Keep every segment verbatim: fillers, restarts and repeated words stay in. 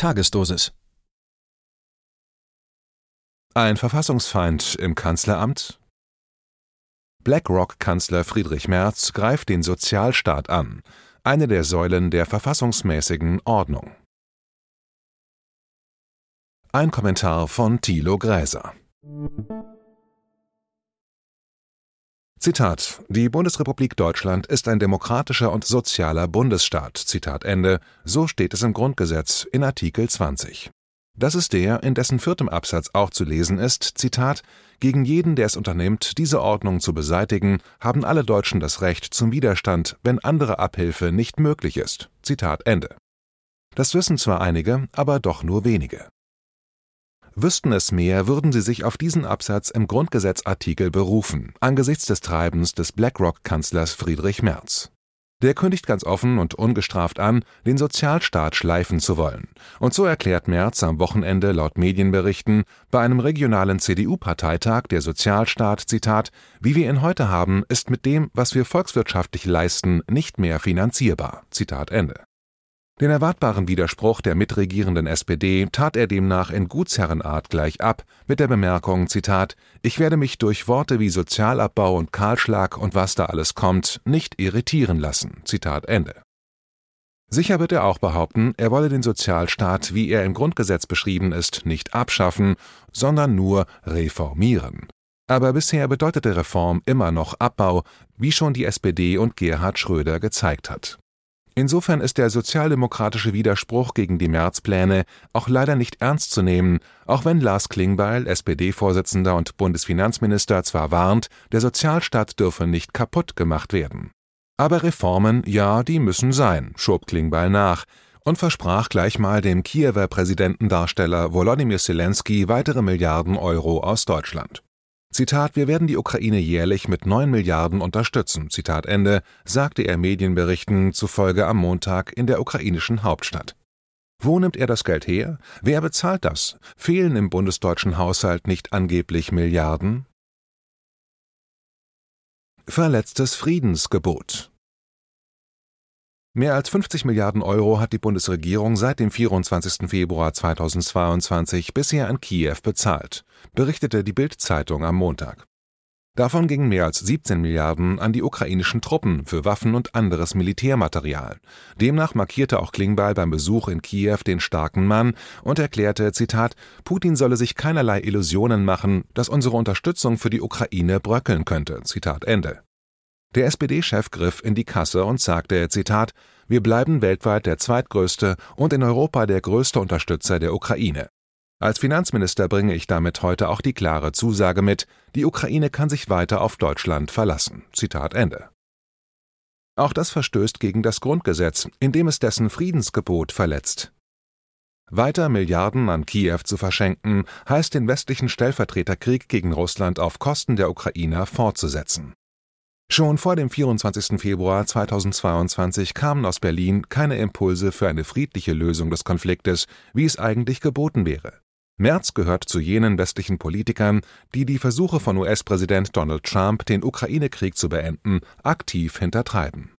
Tagesdosis. Ein Verfassungsfeind im Kanzleramt? BlackRock-Kanzler Friedrich Merz greift den Sozialstaat an, eine der Säulen der verfassungsmäßigen Ordnung. Ein Kommentar von Thilo Gräser. Zitat: Die Bundesrepublik Deutschland ist ein demokratischer und sozialer Bundesstaat. Zitat Ende. So steht es im Grundgesetz in Artikel zwanzig. Das ist der, in dessen viertem Absatz auch zu lesen ist, Zitat: Gegen jeden, der es unternimmt, diese Ordnung zu beseitigen, haben alle Deutschen das Recht zum Widerstand, wenn andere Abhilfe nicht möglich ist. Zitat Ende. Das wissen zwar einige, aber doch nur wenige. Wüssten es mehr, würden sie sich auf diesen Absatz im Grundgesetzartikel berufen, angesichts des Treibens des BlackRock-Kanzlers Friedrich Merz. Der kündigt ganz offen und ungestraft an, den Sozialstaat schleifen zu wollen. Und so erklärt Merz am Wochenende laut Medienberichten bei einem regionalen C D U-Parteitag, der Sozialstaat, Zitat, wie wir ihn heute haben, ist mit dem, was wir volkswirtschaftlich leisten, nicht mehr finanzierbar. Zitat Ende. Den erwartbaren Widerspruch der mitregierenden S P D tat er demnach in Gutsherrenart gleich ab, mit der Bemerkung, Zitat, ich werde mich durch Worte wie Sozialabbau und Kahlschlag und was da alles kommt, nicht irritieren lassen. Zitat Ende. Sicher wird er auch behaupten, er wolle den Sozialstaat, wie er im Grundgesetz beschrieben ist, nicht abschaffen, sondern nur reformieren. Aber bisher bedeutete Reform immer noch Abbau, wie schon die S P D und Gerhard Schröder gezeigt hat. Insofern ist der sozialdemokratische Widerspruch gegen die Merz-Pläne auch leider nicht ernst zu nehmen, auch wenn Lars Klingbeil, S P D-Vorsitzender und Bundesfinanzminister, zwar warnt, der Sozialstaat dürfe nicht kaputt gemacht werden. Aber Reformen, ja, die müssen sein, schob Klingbeil nach und versprach gleich mal dem Kiewer Präsidentendarsteller Volodymyr Zelensky weitere Milliarden Euro aus Deutschland. Zitat, wir werden die Ukraine jährlich mit neun Milliarden unterstützen, Zitat Ende, sagte er Medienberichten zufolge am Montag in der ukrainischen Hauptstadt. Wo nimmt er das Geld her? Wer bezahlt das? Fehlen im bundesdeutschen Haushalt nicht angeblich Milliarden? Verletztes Friedensgebot. Mehr als fünfzig Milliarden Euro hat die Bundesregierung seit dem vierundzwanzigsten Februar zweitausendzweiundzwanzig bisher an Kiew bezahlt, berichtete die Bild-Zeitung am Montag. Davon gingen mehr als siebzehn Milliarden an die ukrainischen Truppen für Waffen und anderes Militärmaterial. Demnach markierte auch Klingbeil beim Besuch in Kiew den starken Mann und erklärte, Zitat, Putin solle sich keinerlei Illusionen machen, dass unsere Unterstützung für die Ukraine bröckeln könnte. Zitat Ende. Der S P D-Chef griff in die Kasse und sagte, Zitat, wir bleiben weltweit der zweitgrößte und in Europa der größte Unterstützer der Ukraine. Als Finanzminister bringe ich damit heute auch die klare Zusage mit, die Ukraine kann sich weiter auf Deutschland verlassen. Zitat Ende. Auch das verstößt gegen das Grundgesetz, indem es dessen Friedensgebot verletzt. Weiter Milliarden an Kiew zu verschenken, heißt den westlichen Stellvertreterkrieg gegen Russland auf Kosten der Ukrainer fortzusetzen. Schon vor dem vierundzwanzigsten Februar zweitausendzweiundzwanzig kamen aus Berlin keine Impulse für eine friedliche Lösung des Konfliktes, wie es eigentlich geboten wäre. Merz gehört zu jenen westlichen Politikern, die die Versuche von U S-Präsident Donald Trump, den Ukraine-Krieg zu beenden, aktiv hintertreiben.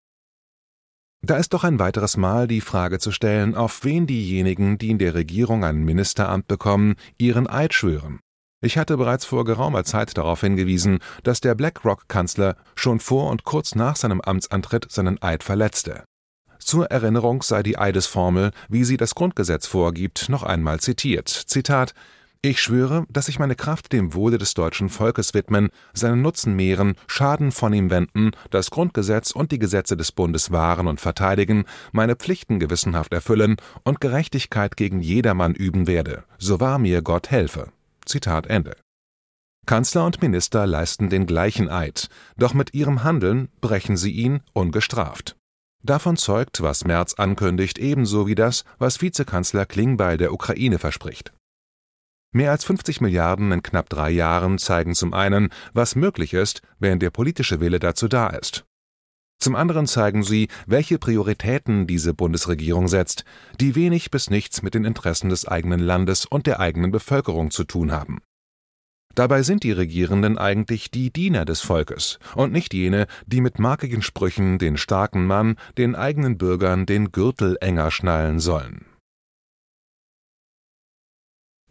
Da ist doch ein weiteres Mal die Frage zu stellen, auf wen diejenigen, die in der Regierung ein Ministeramt bekommen, ihren Eid schwören. Ich hatte bereits vor geraumer Zeit darauf hingewiesen, dass der BlackRock-Kanzler schon vor und kurz nach seinem Amtsantritt seinen Eid verletzte. Zur Erinnerung sei die Eidesformel, wie sie das Grundgesetz vorgibt, noch einmal zitiert. Zitat: Ich schwöre, dass ich meine Kraft dem Wohle des deutschen Volkes widmen, seinen Nutzen mehren, Schaden von ihm wenden, das Grundgesetz und die Gesetze des Bundes wahren und verteidigen, meine Pflichten gewissenhaft erfüllen und Gerechtigkeit gegen jedermann üben werde, so wahr mir Gott helfe. Zitat Ende. Kanzler und Minister leisten den gleichen Eid, doch mit ihrem Handeln brechen sie ihn ungestraft. Davon zeugt, was Merz ankündigt, ebenso wie das, was Vizekanzler Klingbeil der Ukraine verspricht. Mehr als fünfzig Milliarden in knapp drei Jahren zeigen zum einen, was möglich ist, wenn der politische Wille dazu da ist. Zum anderen zeigen sie, welche Prioritäten diese Bundesregierung setzt, die wenig bis nichts mit den Interessen des eigenen Landes und der eigenen Bevölkerung zu tun haben. Dabei sind die Regierenden eigentlich die Diener des Volkes und nicht jene, die mit markigen Sprüchen den starken Mann, den eigenen Bürgern den Gürtel enger schnallen sollen.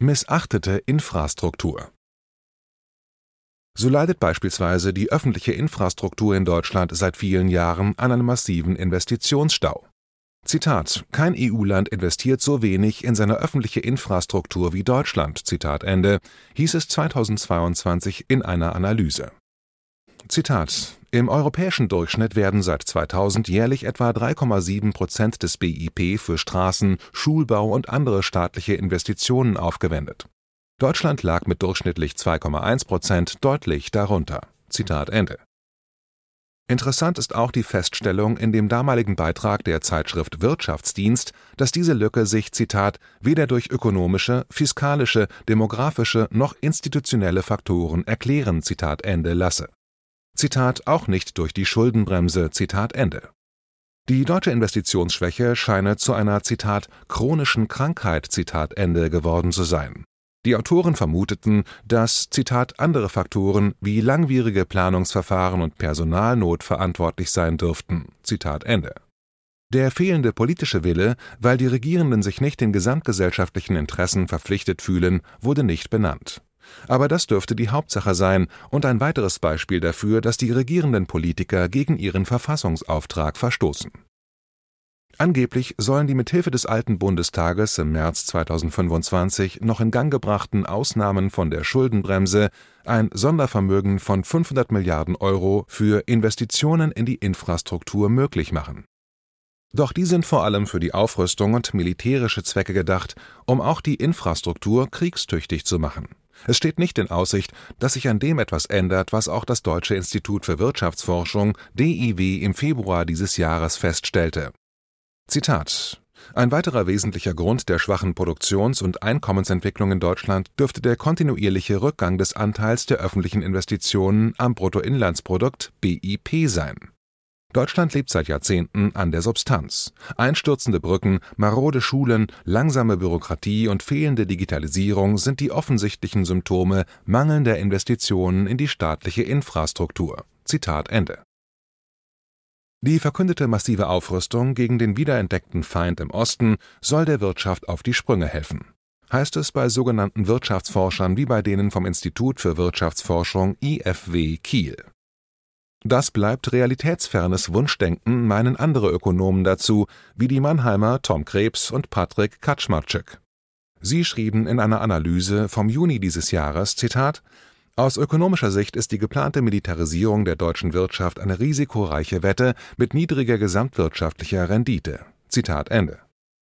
Missachtete Infrastruktur. So leidet beispielsweise die öffentliche Infrastruktur in Deutschland seit vielen Jahren an einem massiven Investitionsstau. Zitat: Kein E U-Land investiert so wenig in seine öffentliche Infrastruktur wie Deutschland, Zitat Ende, hieß es zweitausendzweiundzwanzig in einer Analyse. Zitat: Im europäischen Durchschnitt werden seit zweitausend jährlich etwa drei Komma sieben Prozent des B I P für Straßen, Schulbau und andere staatliche Investitionen aufgewendet. Deutschland lag mit durchschnittlich zwei Komma eins Prozent deutlich darunter. Zitat Ende. Interessant ist auch die Feststellung in dem damaligen Beitrag der Zeitschrift Wirtschaftsdienst, dass diese Lücke sich, Zitat, weder durch ökonomische, fiskalische, demografische noch institutionelle Faktoren erklären, Zitat Ende, lasse. Zitat, auch nicht durch die Schuldenbremse, Zitat Ende. Die deutsche Investitionsschwäche scheine zu einer, Zitat, chronischen Krankheit, Zitat Ende, geworden zu sein. Die Autoren vermuteten, dass, Zitat, andere Faktoren wie langwierige Planungsverfahren und Personalnot verantwortlich sein dürften, Zitat Ende. Der fehlende politische Wille, weil die Regierenden sich nicht den gesamtgesellschaftlichen Interessen verpflichtet fühlen, wurde nicht benannt. Aber das dürfte die Hauptsache sein und ein weiteres Beispiel dafür, dass die regierenden Politiker gegen ihren Verfassungsauftrag verstoßen. Angeblich sollen die mithilfe des alten Bundestages im März zweitausendfünfundzwanzig noch in Gang gebrachten Ausnahmen von der Schuldenbremse ein Sondervermögen von fünfhundert Milliarden Euro für Investitionen in die Infrastruktur möglich machen. Doch die sind vor allem für die Aufrüstung und militärische Zwecke gedacht, um auch die Infrastruktur kriegstüchtig zu machen. Es steht nicht in Aussicht, dass sich an dem etwas ändert, was auch das Deutsche Institut für Wirtschaftsforschung D I W im Februar dieses Jahres feststellte. Zitat: Ein weiterer wesentlicher Grund der schwachen Produktions- und Einkommensentwicklung in Deutschland dürfte der kontinuierliche Rückgang des Anteils der öffentlichen Investitionen am Bruttoinlandsprodukt B I P sein. Deutschland lebt seit Jahrzehnten an der Substanz. Einstürzende Brücken, marode Schulen, langsame Bürokratie und fehlende Digitalisierung sind die offensichtlichen Symptome mangelnder Investitionen in die staatliche Infrastruktur. Zitat Ende. Die verkündete massive Aufrüstung gegen den wiederentdeckten Feind im Osten soll der Wirtschaft auf die Sprünge helfen, heißt es bei sogenannten Wirtschaftsforschern wie bei denen vom Institut für Wirtschaftsforschung I F W Kiel. Das bleibt realitätsfernes Wunschdenken, meinen andere Ökonomen dazu, wie die Mannheimer Tom Krebs und Patrick Kaczmarczyk. Sie schrieben in einer Analyse vom Juni dieses Jahres, Zitat: Aus ökonomischer Sicht ist die geplante Militarisierung der deutschen Wirtschaft eine risikoreiche Wette mit niedriger gesamtwirtschaftlicher Rendite. Zitat Ende.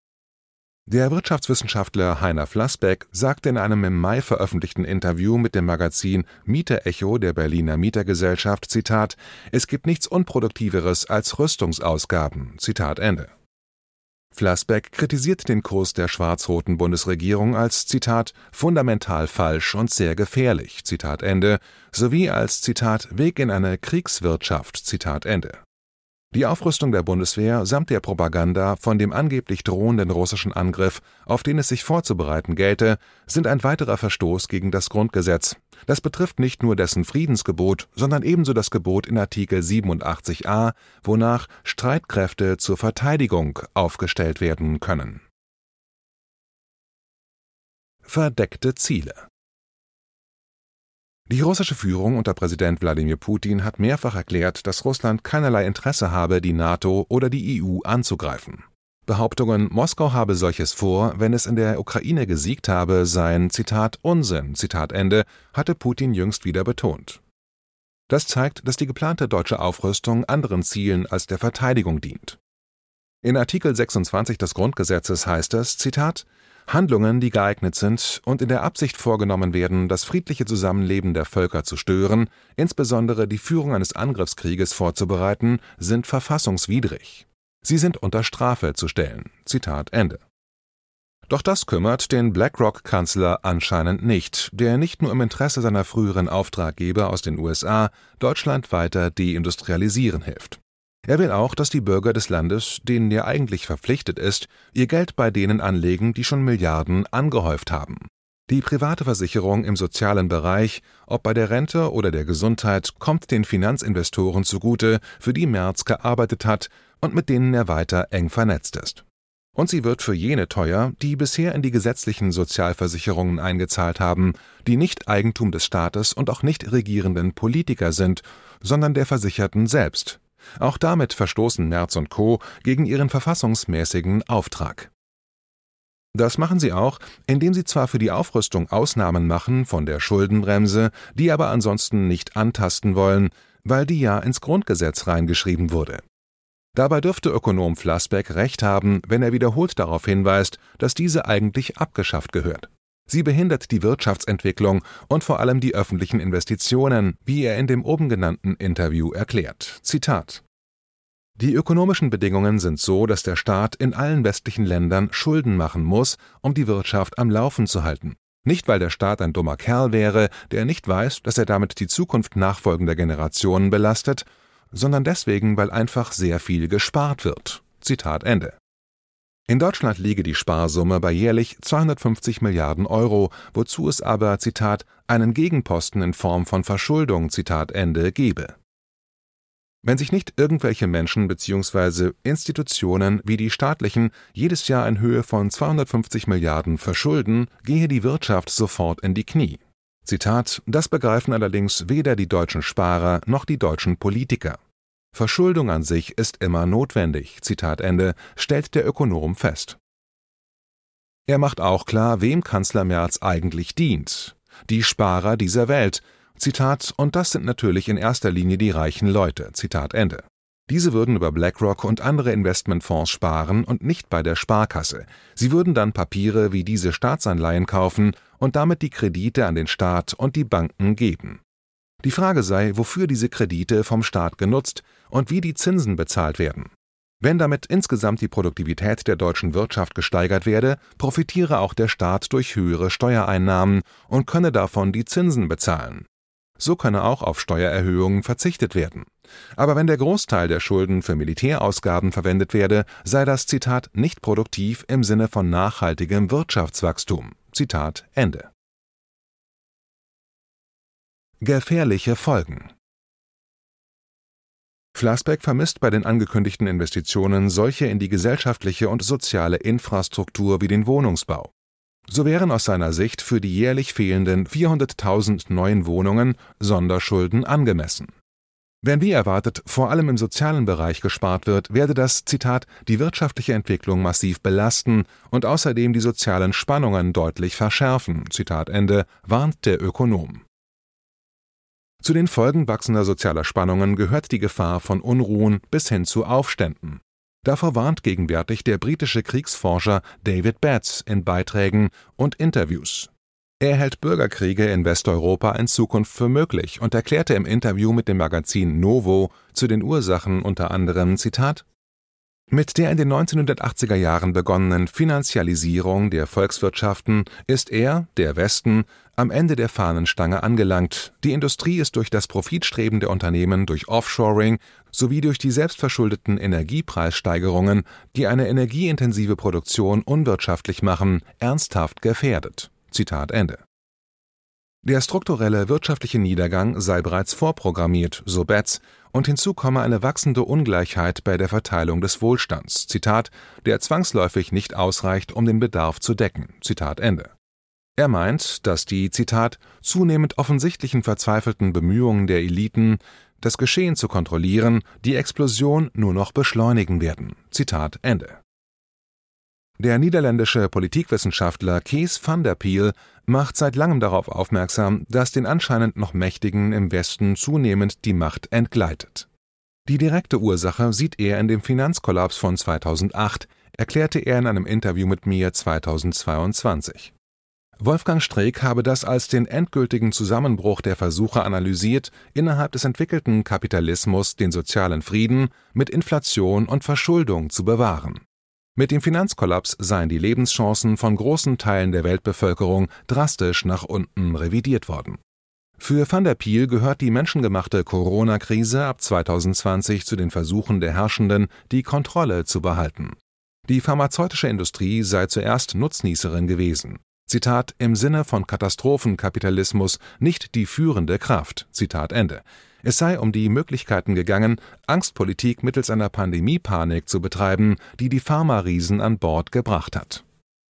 Der Wirtschaftswissenschaftler Heiner Flassbeck sagte in einem im Mai veröffentlichten Interview mit dem Magazin Mieterecho der Berliner Mietergesellschaft, Zitat: Es gibt nichts Unproduktiveres als Rüstungsausgaben. Zitat Ende. Flassbeck kritisiert den Kurs der schwarz-roten Bundesregierung als, Zitat, fundamental falsch und sehr gefährlich, Zitat Ende, sowie als, Zitat, Weg in eine Kriegswirtschaft, Zitat Ende. Die Aufrüstung der Bundeswehr samt der Propaganda von dem angeblich drohenden russischen Angriff, auf den es sich vorzubereiten gelte, sind ein weiterer Verstoß gegen das Grundgesetz. Das betrifft nicht nur dessen Friedensgebot, sondern ebenso das Gebot in Artikel siebenundachtzig a, wonach Streitkräfte zur Verteidigung aufgestellt werden können. Verdeckte Ziele. Die russische Führung unter Präsident Wladimir Putin hat mehrfach erklärt, dass Russland keinerlei Interesse habe, die NATO oder die E U anzugreifen. Behauptungen, Moskau habe solches vor, wenn es in der Ukraine gesiegt habe, seien, Zitat, Unsinn, Zitat Ende, hatte Putin jüngst wieder betont. Das zeigt, dass die geplante deutsche Aufrüstung anderen Zielen als der Verteidigung dient. In Artikel sechsundzwanzig des Grundgesetzes heißt es, Zitat, Handlungen, die geeignet sind und in der Absicht vorgenommen werden, das friedliche Zusammenleben der Völker zu stören, insbesondere die Führung eines Angriffskrieges vorzubereiten, sind verfassungswidrig. Sie sind unter Strafe zu stellen. Zitat Ende. Doch das kümmert den BlackRock-Kanzler anscheinend nicht, der nicht nur im Interesse seiner früheren Auftraggeber aus den U S A Deutschland weiter deindustrialisieren hilft. Er will auch, dass die Bürger des Landes, denen er eigentlich verpflichtet ist, ihr Geld bei denen anlegen, die schon Milliarden angehäuft haben. Die private Versicherung im sozialen Bereich, ob bei der Rente oder der Gesundheit, kommt den Finanzinvestoren zugute, für die Merz gearbeitet hat und mit denen er weiter eng vernetzt ist. Und sie wird für jene teuer, die bisher in die gesetzlichen Sozialversicherungen eingezahlt haben, die nicht Eigentum des Staates und auch nicht regierenden Politiker sind, sondern der Versicherten selbst. Auch damit verstoßen Merz und Co. gegen ihren verfassungsmäßigen Auftrag. Das machen sie auch, indem sie zwar für die Aufrüstung Ausnahmen machen von der Schuldenbremse, die aber ansonsten nicht antasten wollen, weil die ja ins Grundgesetz reingeschrieben wurde. Dabei dürfte Ökonom Flassbeck recht haben, wenn er wiederholt darauf hinweist, dass diese eigentlich abgeschafft gehört. Sie behindert die Wirtschaftsentwicklung und vor allem die öffentlichen Investitionen, wie er in dem oben genannten Interview erklärt. Zitat: Die ökonomischen Bedingungen sind so, dass der Staat in allen westlichen Ländern Schulden machen muss, um die Wirtschaft am Laufen zu halten. Nicht, weil der Staat ein dummer Kerl wäre, der nicht weiß, dass er damit die Zukunft nachfolgender Generationen belastet, sondern deswegen, weil einfach sehr viel gespart wird. Zitat Ende. In Deutschland liege die Sparsumme bei jährlich zweihundertfünfzig Milliarden Euro, wozu es aber, Zitat, einen Gegenposten in Form von Verschuldung, Zitat Ende, gebe. Wenn sich nicht irgendwelche Menschen bzw. Institutionen wie die staatlichen jedes Jahr in Höhe von zweihundertfünfzig Milliarden verschulden, gehe die Wirtschaft sofort in die Knie. Zitat: Das begreifen allerdings weder die deutschen Sparer noch die deutschen Politiker. Verschuldung an sich ist immer notwendig, Zitat Ende, stellt der Ökonom fest. Er macht auch klar, wem Kanzler Merz eigentlich dient: Die Sparer dieser Welt. Zitat: Und das sind natürlich in erster Linie die reichen Leute, Zitat Ende. Diese würden über BlackRock und andere Investmentfonds sparen und nicht bei der Sparkasse. Sie würden dann Papiere wie diese Staatsanleihen kaufen und damit die Kredite an den Staat und die Banken geben. Die Frage sei, wofür diese Kredite vom Staat genutzt und wie die Zinsen bezahlt werden. Wenn damit insgesamt die Produktivität der deutschen Wirtschaft gesteigert werde, profitiere auch der Staat durch höhere Steuereinnahmen und könne davon die Zinsen bezahlen. So könne auch auf Steuererhöhungen verzichtet werden. Aber wenn der Großteil der Schulden für Militärausgaben verwendet werde, sei das, Zitat, nicht produktiv im Sinne von nachhaltigem Wirtschaftswachstum. Zitat Ende. Gefährliche Folgen. Flassbeck vermisst bei den angekündigten Investitionen solche in die gesellschaftliche und soziale Infrastruktur wie den Wohnungsbau. So wären aus seiner Sicht für die jährlich fehlenden vierhunderttausend neuen Wohnungen Sonderschulden angemessen. Wenn wie erwartet vor allem im sozialen Bereich gespart wird, werde das, Zitat, die wirtschaftliche Entwicklung massiv belasten und außerdem die sozialen Spannungen deutlich verschärfen, Zitat Ende, warnt der Ökonom. Zu den Folgen wachsender sozialer Spannungen gehört die Gefahr von Unruhen bis hin zu Aufständen. Davor warnt gegenwärtig der britische Kriegsforscher David Batts in Beiträgen und Interviews. Er hält Bürgerkriege in Westeuropa in Zukunft für möglich und erklärte im Interview mit dem Magazin Novo zu den Ursachen unter anderem, Zitat: Mit der in den neunzehnhundertachtziger Jahren begonnenen Finanzialisierung der Volkswirtschaften ist er, der Westen, am Ende der Fahnenstange angelangt. Die Industrie ist durch das Profitstreben der Unternehmen durch Offshoring sowie durch die selbstverschuldeten Energiepreissteigerungen, die eine energieintensive Produktion unwirtschaftlich machen, ernsthaft gefährdet. Zitat Ende. Der strukturelle wirtschaftliche Niedergang sei bereits vorprogrammiert, so Batts, und hinzu komme eine wachsende Ungleichheit bei der Verteilung des Wohlstands, Zitat, der zwangsläufig nicht ausreicht, um den Bedarf zu decken, Zitat Ende. Er meint, dass die, Zitat, zunehmend offensichtlichen verzweifelten Bemühungen der Eliten, das Geschehen zu kontrollieren, die Explosion nur noch beschleunigen werden, Zitat Ende. Der niederländische Politikwissenschaftler Kees van der Pijl macht seit langem darauf aufmerksam, dass den anscheinend noch Mächtigen im Westen zunehmend die Macht entgleitet. Die direkte Ursache sieht er in dem Finanzkollaps von zweitausendacht, erklärte er in einem Interview mit mir zweitausendzweiundzwanzig. Wolfgang Streeck habe das als den endgültigen Zusammenbruch der Versuche analysiert, innerhalb des entwickelten Kapitalismus den sozialen Frieden mit Inflation und Verschuldung zu bewahren. Mit dem Finanzkollaps seien die Lebenschancen von großen Teilen der Weltbevölkerung drastisch nach unten revidiert worden. Für van der Pijl gehört die menschengemachte Corona-Krise ab zweitausendzwanzig zu den Versuchen der Herrschenden, die Kontrolle zu behalten. Die pharmazeutische Industrie sei zuerst Nutznießerin gewesen. Zitat, im Sinne von Katastrophenkapitalismus nicht die führende Kraft, Zitat Ende. Es sei um die Möglichkeiten gegangen, Angstpolitik mittels einer Pandemiepanik zu betreiben, die die Pharma-Riesen an Bord gebracht hat.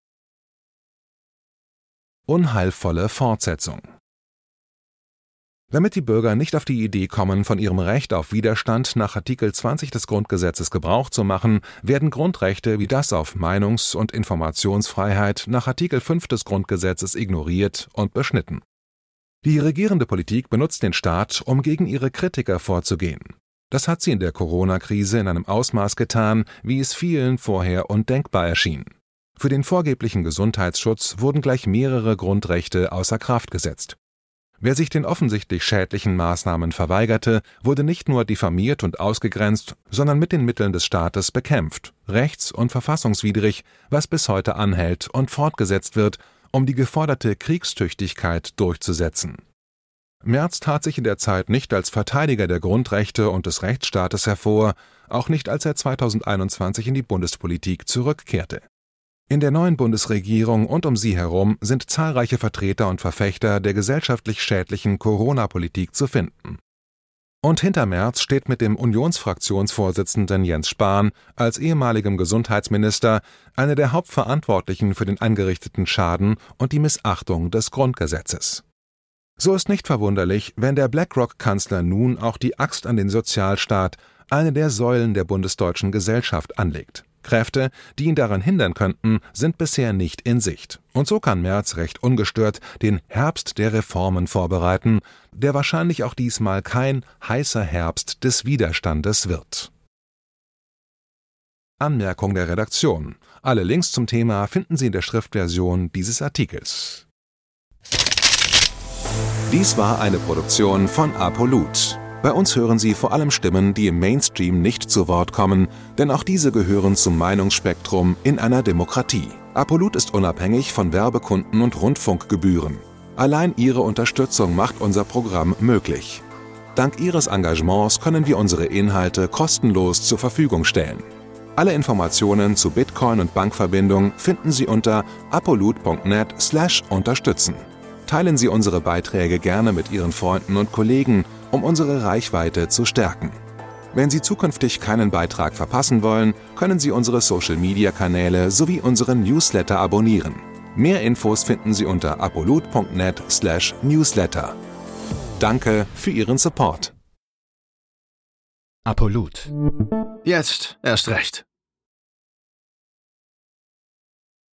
Unheilvolle Fortsetzung. Damit die Bürger nicht auf die Idee kommen, von ihrem Recht auf Widerstand nach Artikel zwanzig des Grundgesetzes Gebrauch zu machen, werden Grundrechte wie das auf Meinungs- und Informationsfreiheit nach Artikel fünf des Grundgesetzes ignoriert und beschnitten. Die regierende Politik benutzt den Staat, um gegen ihre Kritiker vorzugehen. Das hat sie in der Corona-Krise in einem Ausmaß getan, wie es vielen vorher undenkbar erschien. Für den vorgeblichen Gesundheitsschutz wurden gleich mehrere Grundrechte außer Kraft gesetzt. Wer sich den offensichtlich schädlichen Maßnahmen verweigerte, wurde nicht nur diffamiert und ausgegrenzt, sondern mit den Mitteln des Staates bekämpft, rechts- und verfassungswidrig, was bis heute anhält und fortgesetzt wird, um die geforderte Kriegstüchtigkeit durchzusetzen. Merz tat sich in der Zeit nicht als Verteidiger der Grundrechte und des Rechtsstaates hervor, auch nicht als er zweitausendeinundzwanzig in die Bundespolitik zurückkehrte. In der neuen Bundesregierung und um sie herum sind zahlreiche Vertreter und Verfechter der gesellschaftlich schädlichen Corona-Politik zu finden. Und hinter Merz steht mit dem Unionsfraktionsvorsitzenden Jens Spahn als ehemaligem Gesundheitsminister einer der Hauptverantwortlichen für den angerichteten Schaden und die Missachtung des Grundgesetzes. So ist nicht verwunderlich, wenn der BlackRock-Kanzler nun auch die Axt an den Sozialstaat, eine der Säulen der bundesdeutschen Gesellschaft, anlegt. Kräfte, die ihn daran hindern könnten, sind bisher nicht in Sicht. Und so kann Merz recht ungestört den Herbst der Reformen vorbereiten, der wahrscheinlich auch diesmal kein heißer Herbst des Widerstandes wird. Anmerkung der Redaktion. Alle Links zum Thema finden Sie in der Schriftversion dieses Artikels. Dies war eine Produktion von Apolut. Bei uns hören Sie vor allem Stimmen, die im Mainstream nicht zu Wort kommen, denn auch diese gehören zum Meinungsspektrum in einer Demokratie. Apolut ist unabhängig von Werbekunden und Rundfunkgebühren. Allein Ihre Unterstützung macht unser Programm möglich. Dank Ihres Engagements können wir unsere Inhalte kostenlos zur Verfügung stellen. Alle Informationen zu Bitcoin und Bankverbindung finden Sie unter apolut punkt net slash unterstützen. Teilen Sie unsere Beiträge gerne mit Ihren Freunden und Kollegen, um unsere Reichweite zu stärken. Wenn Sie zukünftig keinen Beitrag verpassen wollen, können Sie unsere Social-Media-Kanäle sowie unseren Newsletter abonnieren. Mehr Infos finden Sie unter apolut punkt net slash newsletter. Danke für Ihren Support. Apolut. Jetzt erst recht.